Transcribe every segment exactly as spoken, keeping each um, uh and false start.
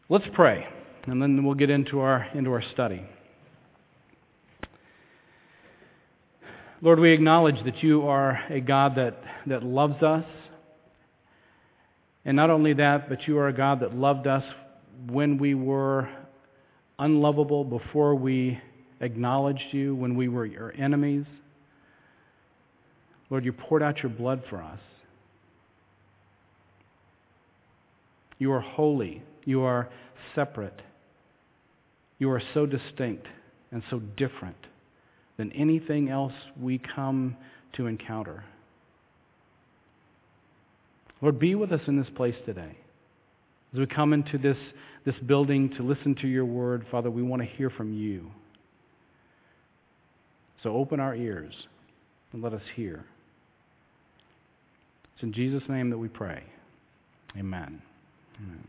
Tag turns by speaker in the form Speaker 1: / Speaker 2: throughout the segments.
Speaker 1: Let's pray, and then we'll get into our into our study. Lord, we acknowledge that you are a God that, that loves us. And not only that, but you are a God that loved us when we were unlovable, before we acknowledged you, when we were your enemies. Lord, you poured out your blood for us. You are holy. You are separate. You are so distinct and so different than anything else we come to encounter. Lord, be with us in this place today. As we come into this, this building to listen to your word, Father, we want to hear from you. So open our ears and let us hear. It's in Jesus' name that we pray. Amen. Amen.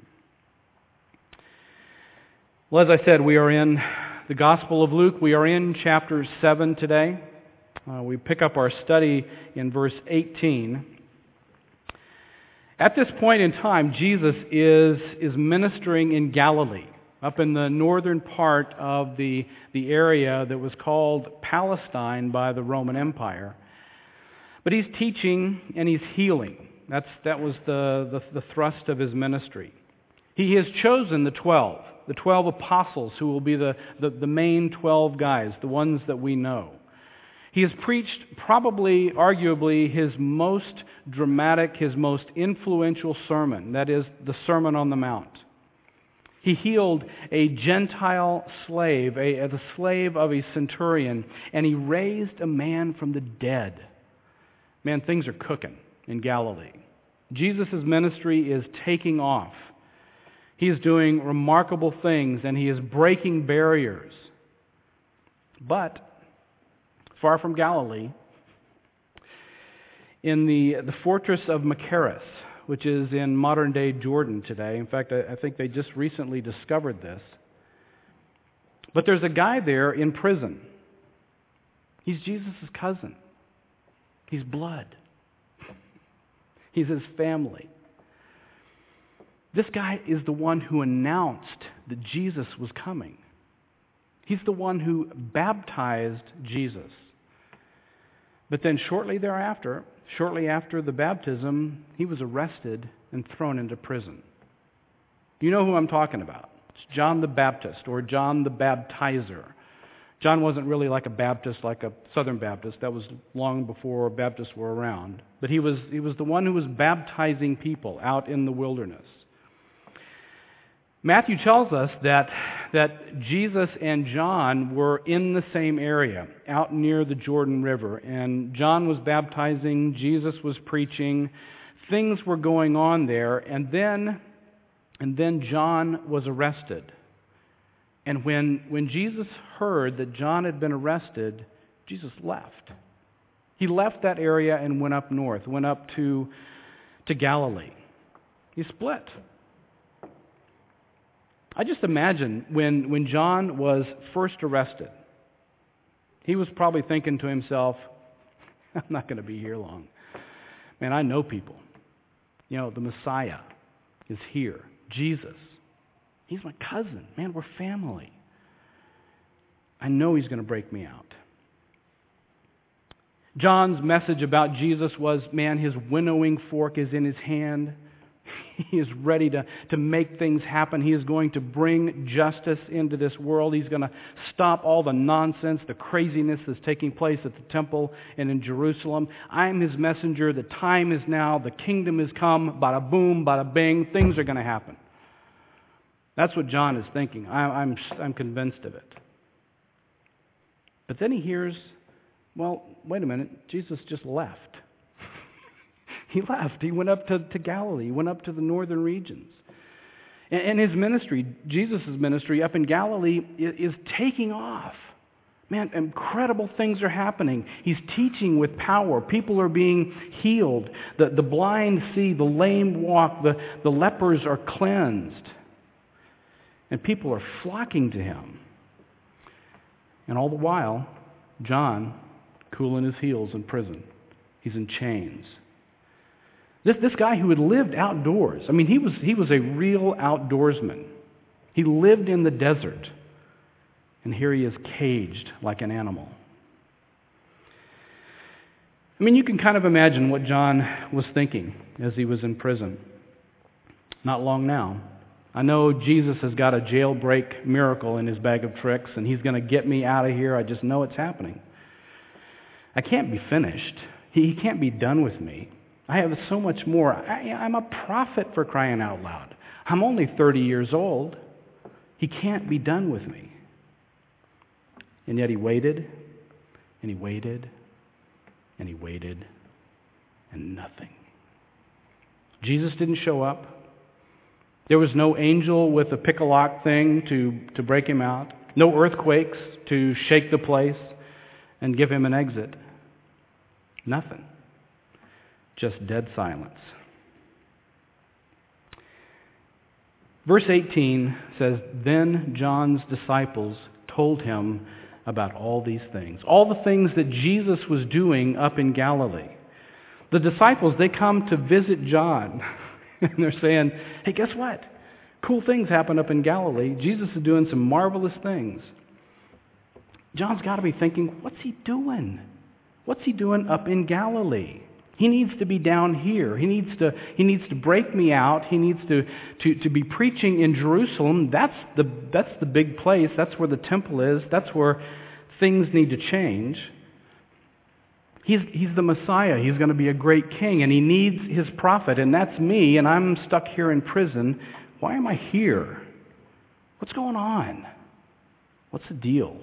Speaker 1: Well, as I said, we are in the Gospel of Luke. We are in chapter seven today. Uh, we pick up our study in verse eighteen. At this point in time, Jesus is, is ministering in Galilee, up in the northern part of the, the area that was called Palestine by the Roman Empire. But he's teaching and he's healing. That's, that was the, the, the thrust of his ministry. He has chosen the twelve. The twelve apostles who will be the, the, the main twelve guys, the ones that we know. He has preached probably, arguably, his most dramatic, his most influential sermon, that is, the Sermon on the Mount. He healed a Gentile slave, a, a the slave of a centurion, and he raised a man from the dead. Man, things are cooking in Galilee. Jesus' ministry is taking off. He is doing remarkable things, and he is breaking barriers. But, far from Galilee, in the, the fortress of Machaerus, which is in modern-day Jordan today. In fact, I, I think they just recently discovered this. But there's a guy there in prison. He's Jesus' cousin. He's blood. He's his family. This guy is the one who announced that Jesus was coming. He's the one who baptized Jesus. But then shortly thereafter, shortly after the baptism, he was arrested and thrown into prison. Do you know who I'm talking about? It's John the Baptist, or John the Baptizer. John wasn't really like a Baptist, like a Southern Baptist. That was long before Baptists were around. But he was, he was the one who was baptizing people out in the wilderness. Matthew tells us that, that Jesus and John were in the same area, out near the Jordan River. And John was baptizing, Jesus was preaching, things were going on there, and then, and then John was arrested. And when, when Jesus heard that John had been arrested, Jesus left. He left that area and went up north, went up to, to Galilee. He split. I just imagine when, when John was first arrested, he was probably thinking to himself, I'm not going to be here long. Man, I know people. You know, the Messiah is here. Jesus. He's my cousin. Man, we're family. I know he's going to break me out. John's message about Jesus was, man, his winnowing fork is in his hand. He is ready to, to make things happen. He is going to bring justice into this world. He's going to stop all the nonsense, the craziness that's taking place at the temple and in Jerusalem. I am his messenger. The time is now. The kingdom has come. Bada boom, bada bing. Things are going to happen. That's what John is thinking. I, I'm, I'm convinced of it. But then he hears, well, wait a minute. Jesus just left. He left. He went up to, to Galilee. He went up to the northern regions. And, and his ministry, Jesus' ministry up in Galilee, is, is taking off. Man, incredible things are happening. He's teaching with power. People are being healed. The, the blind see, the lame walk, the, the lepers are cleansed. And people are flocking to him. And all the while, John, cooling his heels in prison. He's in chains. This, this guy who had lived outdoors, I mean, he was, he was a real outdoorsman. He lived in the desert, and here he is caged like an animal. I mean, you can kind of imagine what John was thinking as he was in prison. Not long now. I know Jesus has got a jailbreak miracle in his bag of tricks, and he's going to get me out of here. I just know it's happening. I can't be finished. He, he can't be done with me. I have so much more. I, I'm a prophet, for crying out loud. I'm only thirty years old. He can't be done with me. And yet he waited, and he waited, and he waited, and nothing. Jesus didn't show up. There was no angel with a pick-a-lock thing to, to break him out. No earthquakes to shake the place and give him an exit. Nothing. Just dead silence. Verse eighteen says, "Then John's disciples told him about all these things." All the things that Jesus was doing up in Galilee. The disciples, they come to visit John. And they're saying, hey, guess what? Cool things happen up in Galilee. Jesus is doing some marvelous things. John's got to be thinking, what's he doing? What's he doing up in Galilee? He needs to be down here. He needs to, he needs to break me out. He needs to, to, to be preaching in Jerusalem. That's the, that's the big place. That's where the temple is. That's where things need to change. He's, he's the Messiah. He's going to be a great king, and he needs his prophet, and that's me, and I'm stuck here in prison. Why am I here? What's going on? What's the deal?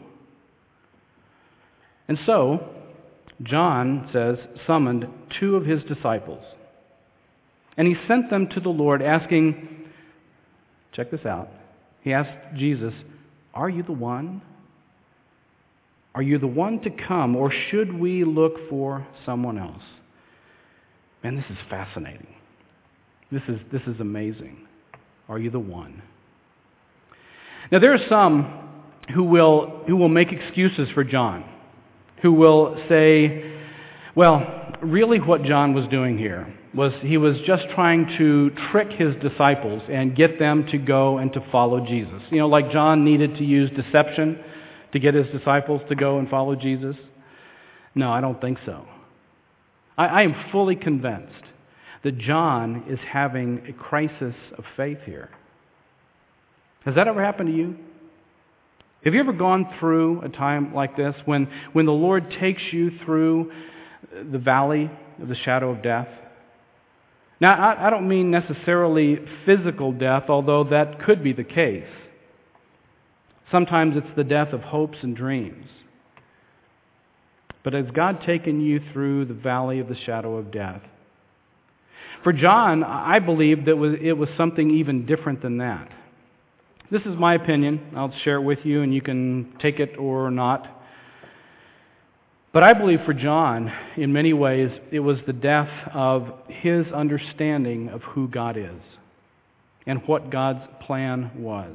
Speaker 1: And so, John says, summoned two of his disciples, and he sent them to the Lord asking, check this out, he asked Jesus, "Are you the one? Are you the one to come, or should we look for someone else?" Man, this is fascinating. This is, this is amazing. Are you the one? Now, there are some who will, who will make excuses for John, who will say, well, really what John was doing here was he was just trying to trick his disciples and get them to go and to follow Jesus. You know, like John needed to use deception to get his disciples to go and follow Jesus? No, I don't think so. I, I am fully convinced that John is having a crisis of faith here. Has that ever happened to you? Have you ever gone through a time like this when, when the Lord takes you through the valley of the shadow of death? Now, I, I don't mean necessarily physical death, although that could be the case. Sometimes it's the death of hopes and dreams. But has God taken you through the valley of the shadow of death? For John, I believe that it was something even different than that. This is my opinion. I'll share it with you, and you can take it or not. But I believe for John, in many ways, it was the death of his understanding of who God is and what God's plan was.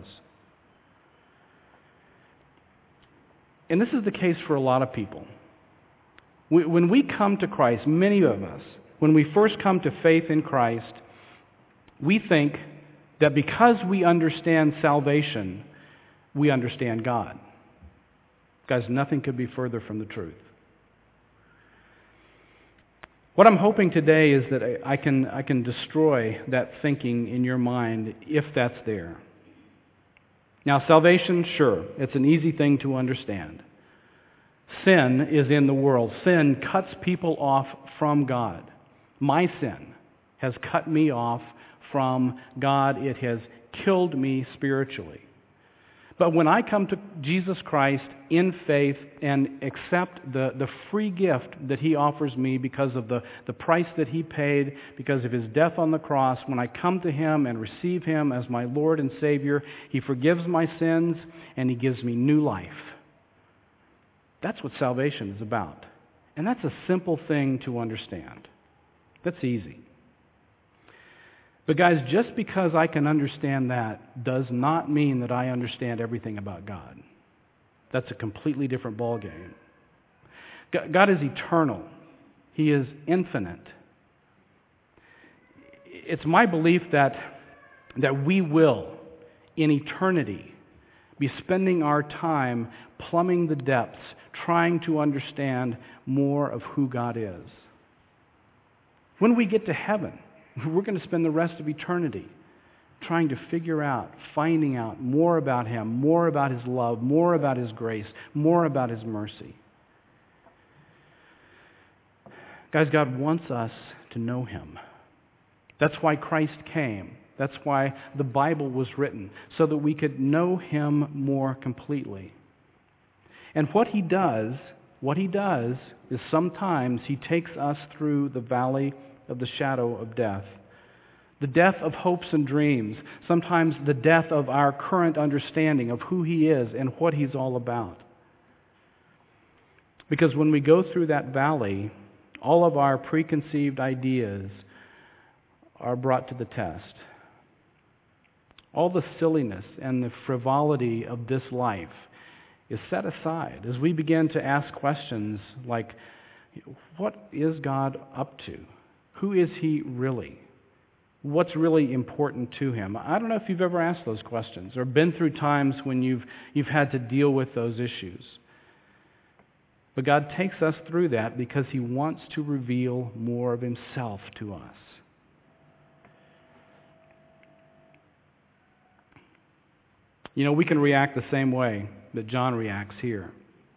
Speaker 1: And this is the case for a lot of people. When we come to Christ, many of us, when we first come to faith in Christ, we think that because we understand salvation, we understand God. Guys, nothing could be further from the truth. What I'm hoping today is that I can, I can destroy that thinking in your mind if that's there. Now, salvation, sure, it's an easy thing to understand. Sin is in the world. Sin cuts people off from God. My sin has cut me off from God. It has killed me spiritually. But when I come to Jesus Christ in faith and accept the, the free gift that He offers me because of the, the price that He paid, because of His death on the cross, when I come to Him and receive Him as my Lord and Savior, He forgives my sins and He gives me new life. That's what salvation is about. And that's a simple thing to understand. That's easy. But guys, just because I can understand that does not mean that I understand everything about God. That's a completely different ballgame. God is eternal. He is infinite. It's my belief that, that we will, in eternity be spending our time plumbing the depths, trying to understand more of who God is. When we get to heaven, we're going to spend the rest of eternity trying to figure out, finding out more about Him, more about His love, more about His grace, more about His mercy. Guys, God wants us to know Him. That's why Christ came. That's why the Bible was written, so that we could know Him more completely. And what He does, what He does is sometimes He takes us through the valley of the shadow of death. The death of hopes and dreams, sometimes the death of our current understanding of who He is and what He's all about. Because when we go through that valley, all of our preconceived ideas are brought to the test. All the silliness and the frivolity of this life is set aside as we begin to ask questions like, what is God up to? Who is He really? What's really important to Him? I don't know if you've ever asked those questions or been through times when you've, you've had to deal with those issues. But God takes us through that because He wants to reveal more of Himself to us. You know, we can react the same way that John reacts here.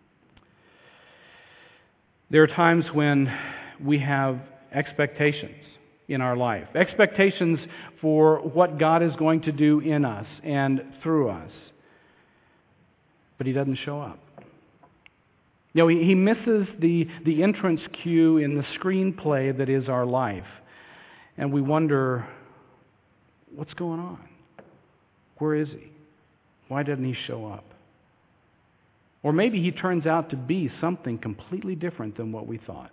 Speaker 1: There are times when we have expectations in our life. Expectations for what God is going to do in us and through us. But He doesn't show up. You know, he, he misses the, the entrance cue in the screenplay that is our life. And we wonder, what's going on? Where is He? Why doesn't He show up? Or maybe He turns out to be something completely different than what we thought.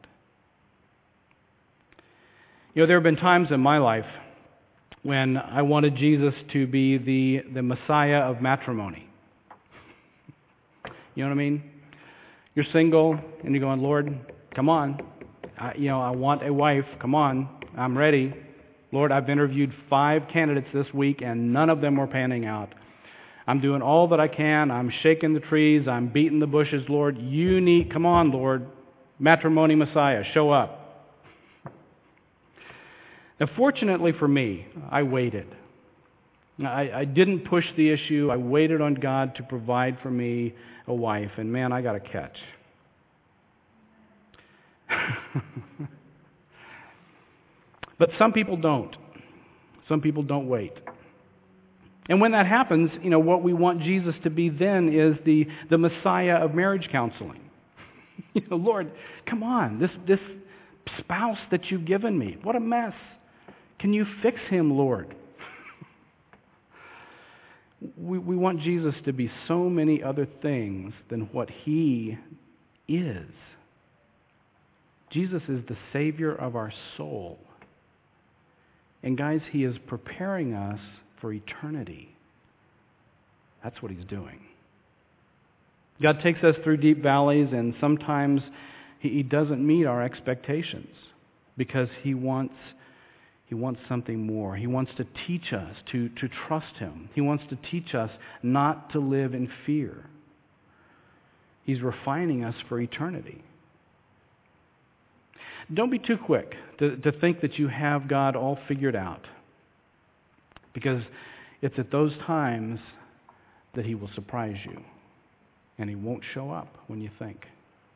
Speaker 1: You know, there have been times in my life when I wanted Jesus to be the, the Messiah of matrimony. You know what I mean? You're single, and you're going, Lord, come on. I, you know, I want a wife. Come on. I'm ready. Lord, I've interviewed five candidates this week, and none of them were panning out. I'm doing all that I can. I'm shaking the trees. I'm beating the bushes, Lord. You need, come on, Lord. Matrimony Messiah, show up. Now, fortunately for me, I waited. I, I didn't push the issue. I waited on God to provide for me a wife, and man, I got a catch. But some people don't. Some people don't wait. And when that happens, you know, what we want Jesus to be then is the, the Messiah of marriage counseling. You know, Lord, come on, this, this spouse that you've given me, what a mess. Can you fix him, Lord? We, we want Jesus to be so many other things than what He is. Jesus is the Savior of our soul. And guys, He is preparing us for eternity. That's what He's doing. God takes us through deep valleys, and sometimes He, he doesn't meet our expectations because He wants He wants something more. He wants to teach us to, to trust Him. He wants to teach us not to live in fear. He's refining us for eternity. Don't be too quick to, to think that you have God all figured out, because it's at those times that He will surprise you, and He won't show up when you think.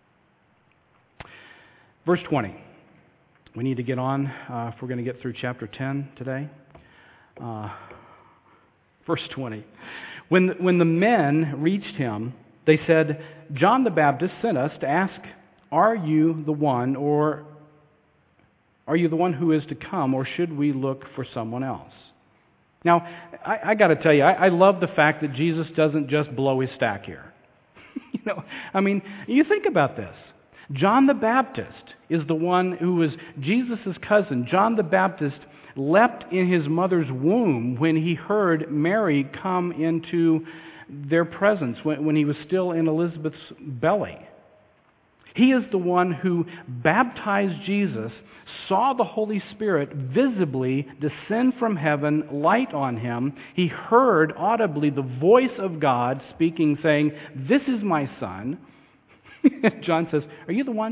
Speaker 1: Verse twenty. We need to get on uh, if we're going to get through chapter ten today. Uh, verse twenty. When, when the men reached Him, they said, John the Baptist sent us to ask, are you the one, or are you the one who is to come, or should we look for someone else? Now, I, I got to tell you, I, I love the fact that Jesus doesn't just blow His stack here. you know, I mean, you think about this. John the Baptist is the one who was Jesus' cousin. John the Baptist leapt in his mother's womb when he heard Mary come into their presence, when, when he was still in Elizabeth's belly. He is the one who baptized Jesus, saw the Holy Spirit visibly descend from heaven, light on him. He heard audibly the voice of God speaking, saying, "This is my Son." John says, "Are you the one?"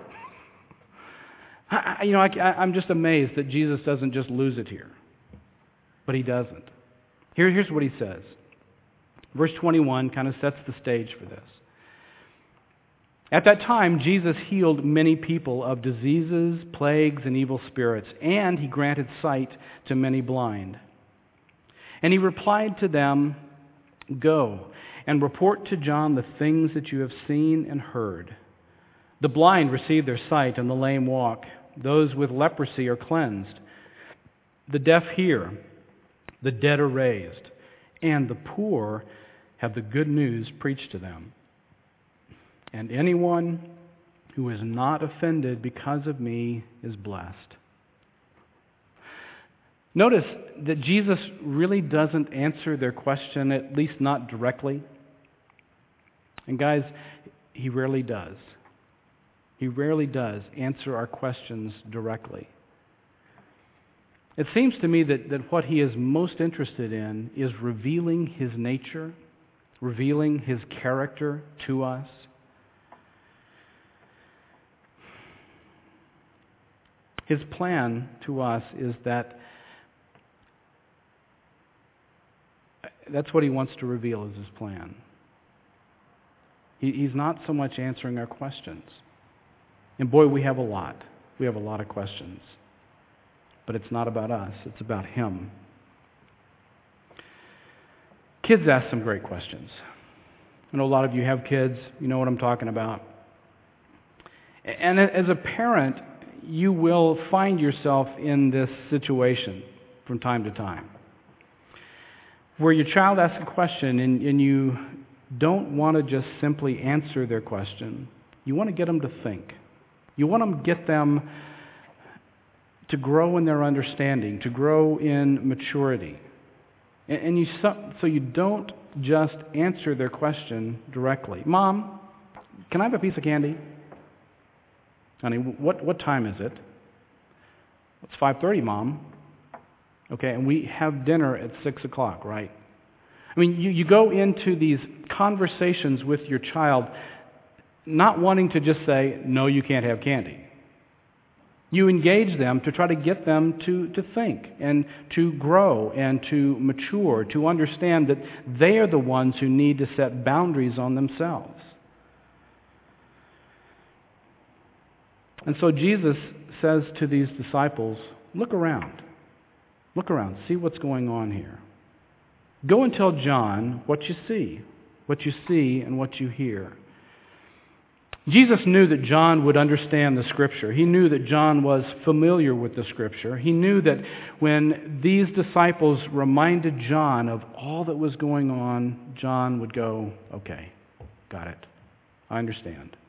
Speaker 1: I, you know, I, I'm just amazed that Jesus doesn't just lose it here. But he doesn't. Here, here's what he says. Verse twenty-one kind of sets the stage for this. At that time, Jesus healed many people of diseases, plagues, and evil spirits, and he granted sight to many blind. And he replied to them, "Go and report to John the things that you have seen and heard. The blind receive their sight, and the lame walk. Those with leprosy are cleansed. The deaf hear. The dead are raised. And the poor have the good news preached to them. And anyone who is not offended because of me is blessed." Notice that Jesus really doesn't answer their question, at least not directly. And guys, he rarely does. He rarely does answer our questions directly. It seems to me that, that what he is most interested in is revealing his nature, revealing his character to us. His plan to us is that that's what he wants to reveal is his plan. He, he's not so much answering our questions. And boy, we have a lot. We have a lot of questions. But it's not about us. It's about him. Kids ask some great questions. I know a lot of you have kids. You know what I'm talking about. And as a parent, you will find yourself in this situation from time to time, where your child asks a question and, and you don't want to just simply answer their question. You want to get them to think. You want to get them to grow in their understanding, to grow in maturity. And, and you so, so you don't just answer their question directly. "Mom, can I have a piece of candy?" "Honey, what, what time is it?" "It's five thirty, Mom." "Okay, and we have dinner at six o'clock, right?" I mean, you, you go into these conversations with your child not wanting to just say, "No, you can't have candy." You engage them to try to get them to, to think and to grow and to mature, to understand that they are the ones who need to set boundaries on themselves. And so Jesus says to these disciples, look around. Look around. See what's going on here. Go and tell John what you see, what you see and what you hear. Jesus knew that John would understand the Scripture. He knew that John was familiar with the Scripture. He knew that when these disciples reminded John of all that was going on, John would go, "Okay, got it. I understand."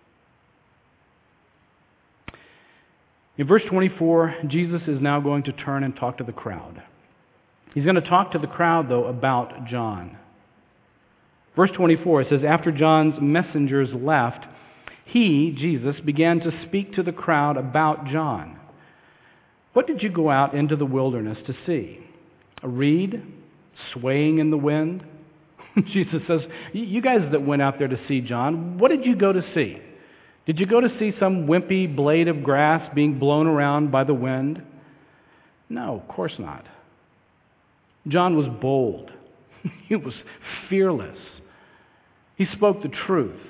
Speaker 1: In verse twenty-four, Jesus is now going to turn and talk to the crowd. He's going to talk to the crowd, though, about John. Verse twenty-four, it says, "After John's messengers left, he," Jesus, "began to speak to the crowd about John. What did you go out into the wilderness to see? A reed swaying in the wind?" Jesus says, "You guys that went out there to see John, what did you go to see? Did you go to see some wimpy blade of grass being blown around by the wind? No, of course not. John was bold. He was fearless. He spoke the truth."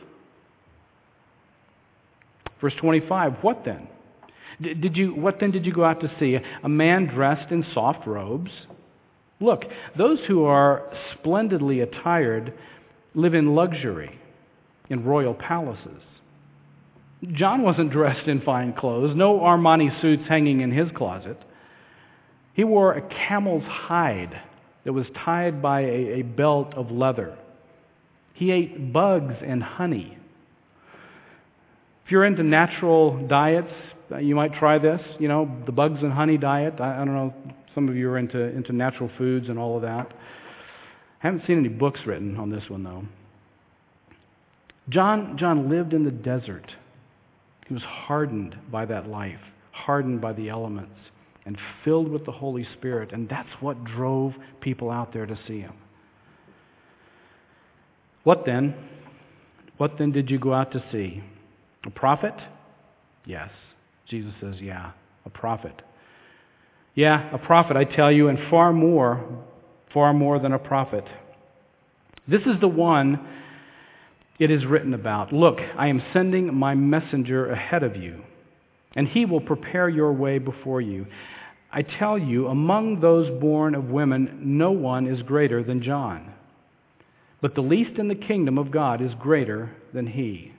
Speaker 1: Verse twenty-five, "What then? Did you, what then did you go out to see? A man dressed in soft robes? Look, those who are splendidly attired live in luxury in royal palaces. John wasn't dressed in fine clothes, no Armani suits hanging in his closet. He wore a camel's hide that was tied by a, a belt of leather. He ate bugs and honey." If you're into natural diets, you might try this, you know, the bugs and honey diet. I, I don't know, some of you are into, into natural foods and all of that. I haven't seen any books written on this one, though. John, John lived in the desert. He was hardened by that life, hardened by the elements, and filled with the Holy Spirit. And that's what drove people out there to see him. What then? What then did you go out to see? A prophet? Yes. Jesus says, yeah, a prophet. Yeah, a prophet, I tell you, and far more, far more than a prophet. This is the one it is written about. Look, I am sending my messenger ahead of you, and he will prepare your way before you. I tell you, among those born of women, no one is greater than John. But the least in the kingdom of God is greater than he.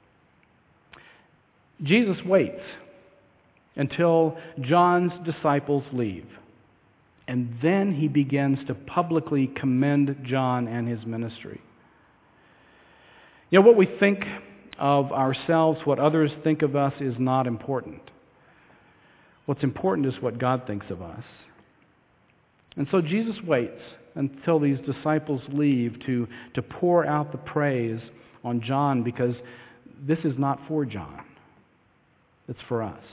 Speaker 1: Jesus waits until John's disciples leave. And then he begins to publicly commend John and his ministry. You know, what we think of ourselves, what others think of us, is not important. What's important is what God thinks of us. And so Jesus waits until these disciples leave to, to pour out the praise on John, because this is not for John. It's for us.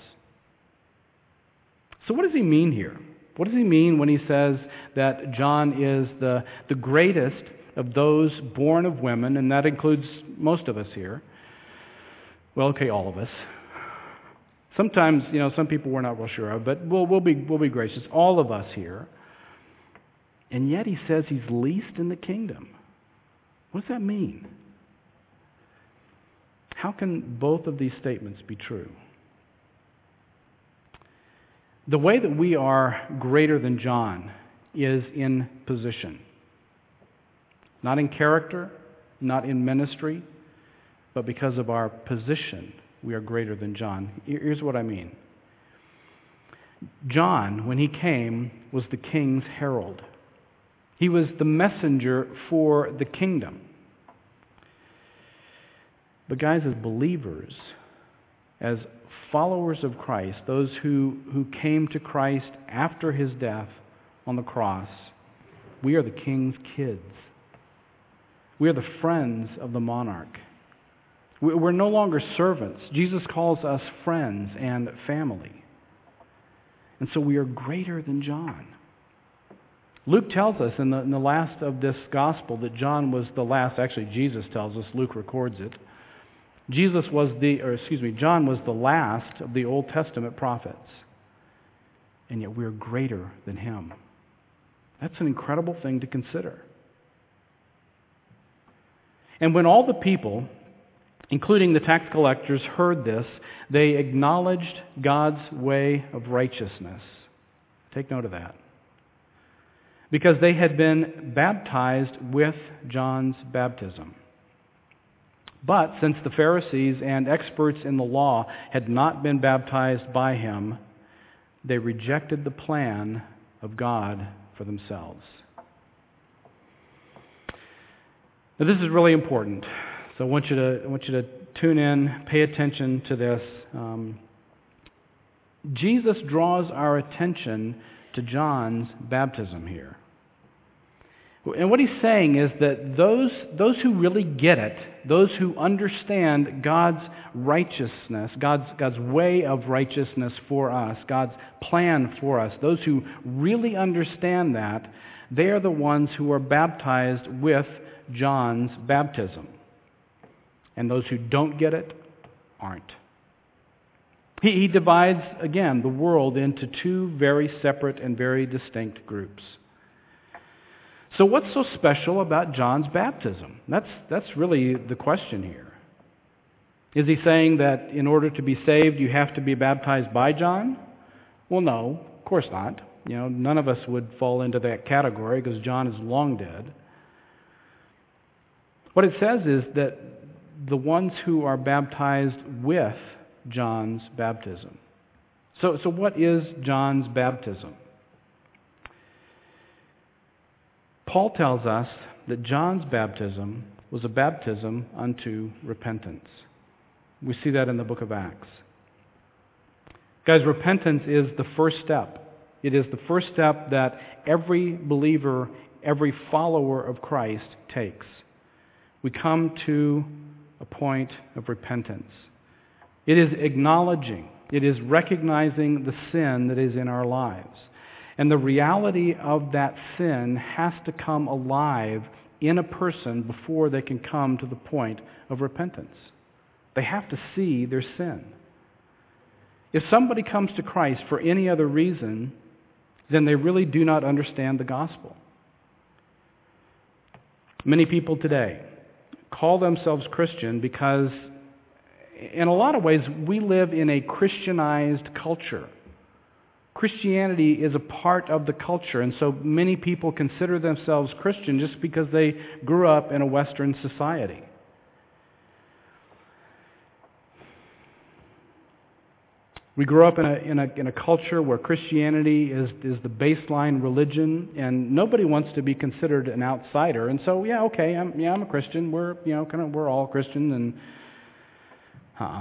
Speaker 1: So what does he mean here? What does he mean when he says that John is the, the greatest of those born of women, and that includes most of us here? Well, okay, all of us. Sometimes, you know, some people we're not real sure of, but we'll, we'll, be, we'll be gracious. All of us here. And yet he says he's least in the kingdom. What does that mean? How can both of these statements be true? The way that we are greater than John is in position. Not in character, not in ministry, but because of our position, we are greater than John. Here's what I mean. John, when he came, was the king's herald. He was the messenger for the kingdom. But guys, as believers, as followers of Christ, those who, who came to Christ after his death on the cross, we are the king's kids. We are the friends of the monarch. We're no longer servants. Jesus calls us friends and family. And so we are greater than John. Luke tells us in the, in the last of this gospel that John was the last. Actually, Jesus tells us. Luke records it. Jesus was the, or excuse me, John was the last of the Old Testament prophets. And yet we're greater than him. That's an incredible thing to consider. And when all the people, including the tax collectors, heard this, they acknowledged God's way of righteousness. Take note of that. Because they had been baptized with John's baptism. But since the Pharisees and experts in the law had not been baptized by him, they rejected the plan of God for themselves. Now, this is really important. So I want you to, I want you to tune in, pay attention to this. Um, Jesus draws our attention to John's baptism here. And what he's saying is that those, those who really get it, those who understand God's righteousness, God's, God's way of righteousness for us, God's plan for us, those who really understand that, they are the ones who are baptized with John's baptism. And those who don't get it aren't. He, he divides, again, the world into two very separate and very distinct groups. So what's so special about John's baptism? That's, that's really the question here. Is he saying that in order to be saved, you have to be baptized by John? Well, no, of course not. You know, none of us would fall into that category because John is long dead. What it says is that the ones who are baptized with John's baptism. So, so what is John's baptism? Paul tells us that John's baptism was a baptism unto repentance. We see that in the book of Acts. Guys, repentance is the first step. It is the first step that every believer, every follower of Christ takes. We come to a point of repentance. It is acknowledging, it is recognizing the sin that is in our lives. And the reality of that sin has to come alive in a person before they can come to the point of repentance. They have to see their sin. If somebody comes to Christ for any other reason, then they really do not understand the gospel. Many people today call themselves Christian because, in a lot of ways, we live in a Christianized culture. Christianity is a part of the culture, and so many people consider themselves Christian just because they grew up in a Western society. We grew up in a, in a, in a culture where Christianity is, is the baseline religion, and nobody wants to be considered an outsider. And so, yeah, okay, I'm, yeah, I'm a Christian. We're, you know, kind of, we're all Christian, and uh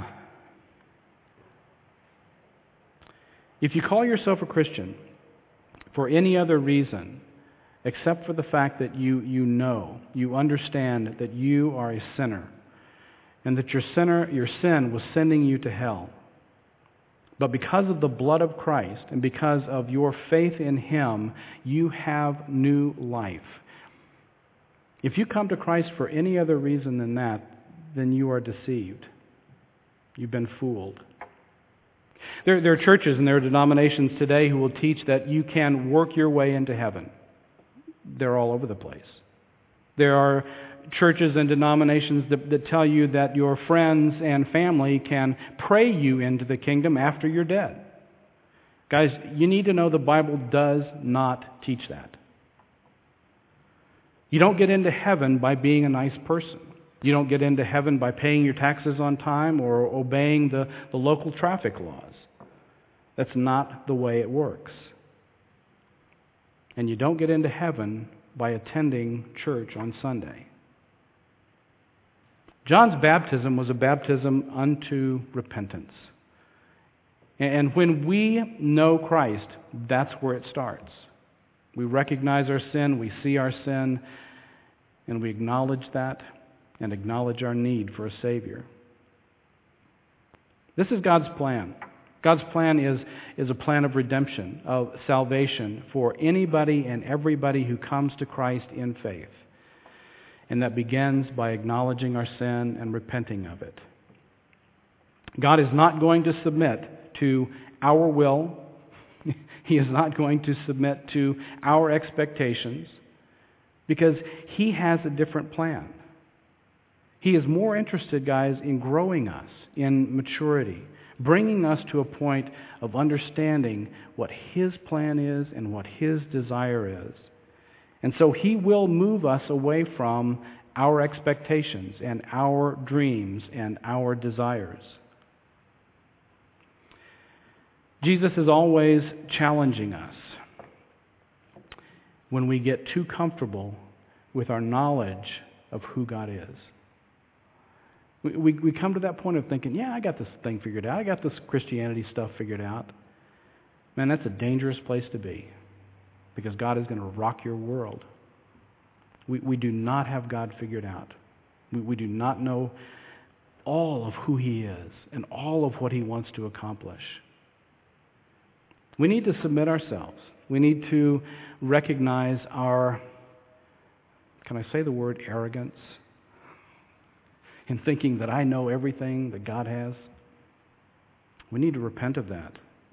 Speaker 1: If you call yourself a Christian for any other reason except for the fact that you, you know, you understand that you are a sinner and that your sinner, your sin was sending you to hell, but because of the blood of Christ and because of your faith in Him, you have new life. If you come to Christ for any other reason than that, then you are deceived. You've been fooled. There, there are churches and there are denominations today who will teach that you can work your way into heaven. They're all over the place. There are churches and denominations that, that tell you that your friends and family can pray you into the kingdom after you're dead. Guys, you need to know the Bible does not teach that. You don't get into heaven by being a nice person. You don't get into heaven by paying your taxes on time or obeying the, the local traffic laws. That's not the way it works. And you don't get into heaven by attending church on Sunday. John's baptism was a baptism unto repentance. And when we know Christ, that's where it starts. We recognize our sin, we see our sin, and we acknowledge that and acknowledge our need for a Savior. This is God's plan. God's plan is, is a plan of redemption, of salvation for anybody and everybody who comes to Christ in faith. And that begins by acknowledging our sin and repenting of it. God is not going to submit to our will. He is not going to submit to our expectations because He has a different plan. He is more interested, guys, in growing us in maturity, bringing us to a point of understanding what His plan is and what His desire is. And so He will move us away from our expectations and our dreams and our desires. Jesus is always challenging us when we get too comfortable with our knowledge of who God is. We, we, we come to that point of thinking, yeah, I got this thing figured out. I got this Christianity stuff figured out. Man, that's a dangerous place to be because God is going to rock your world. We, we do not have God figured out. We, we do not know all of who He is and all of what He wants to accomplish. We need to submit ourselves. We need to recognize our, can I say the word arrogance? In thinking that I know everything that God has. We need to repent of that.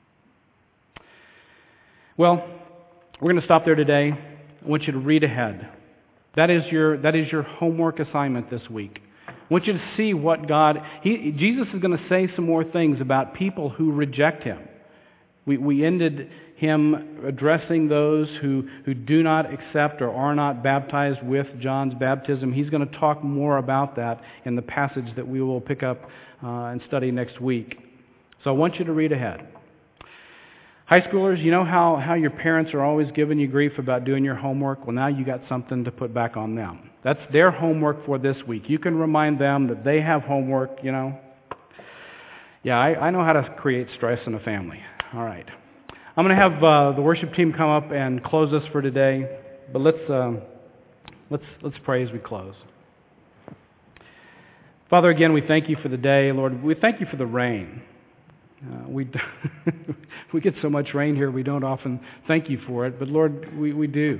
Speaker 1: Well, we're going to stop there today. I want you to read ahead. That is your, that is your homework assignment this week. I want you to see what God... He, Jesus is going to say some more things about people who reject Him. We, we ended Him addressing those who, who do not accept or are not baptized with John's baptism. He's going to talk more about that in the passage that we will pick up uh, and study next week. So I want you to read ahead. High schoolers, you know how, how your parents are always giving you grief about doing your homework? Well, now you got something to put back on them. That's their homework for this week. You can remind them that they have homework, you know. Yeah, I, I know how to create stress in a family. All right. I'm going to have uh, the worship team come up and close us for today. But let's, uh, let's, let's pray as we close. Father, again, we thank you for the day. Lord, we thank you for the rain. Uh, we we get so much rain here, we don't often thank you for it, but Lord, we, we do.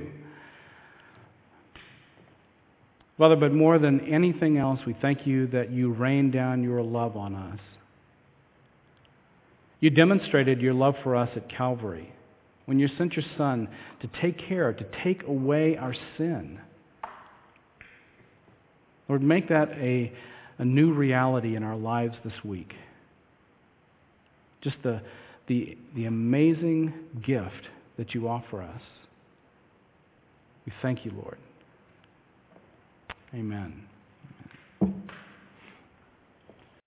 Speaker 1: Father, but more than anything else, we thank you that you rain down your love on us. You demonstrated your love for us at Calvary when you sent your Son to take care, to take away our sin. Lord, make that a, a new reality in our lives this week. Just the, the, the amazing gift that you offer us. We thank you, Lord. Amen.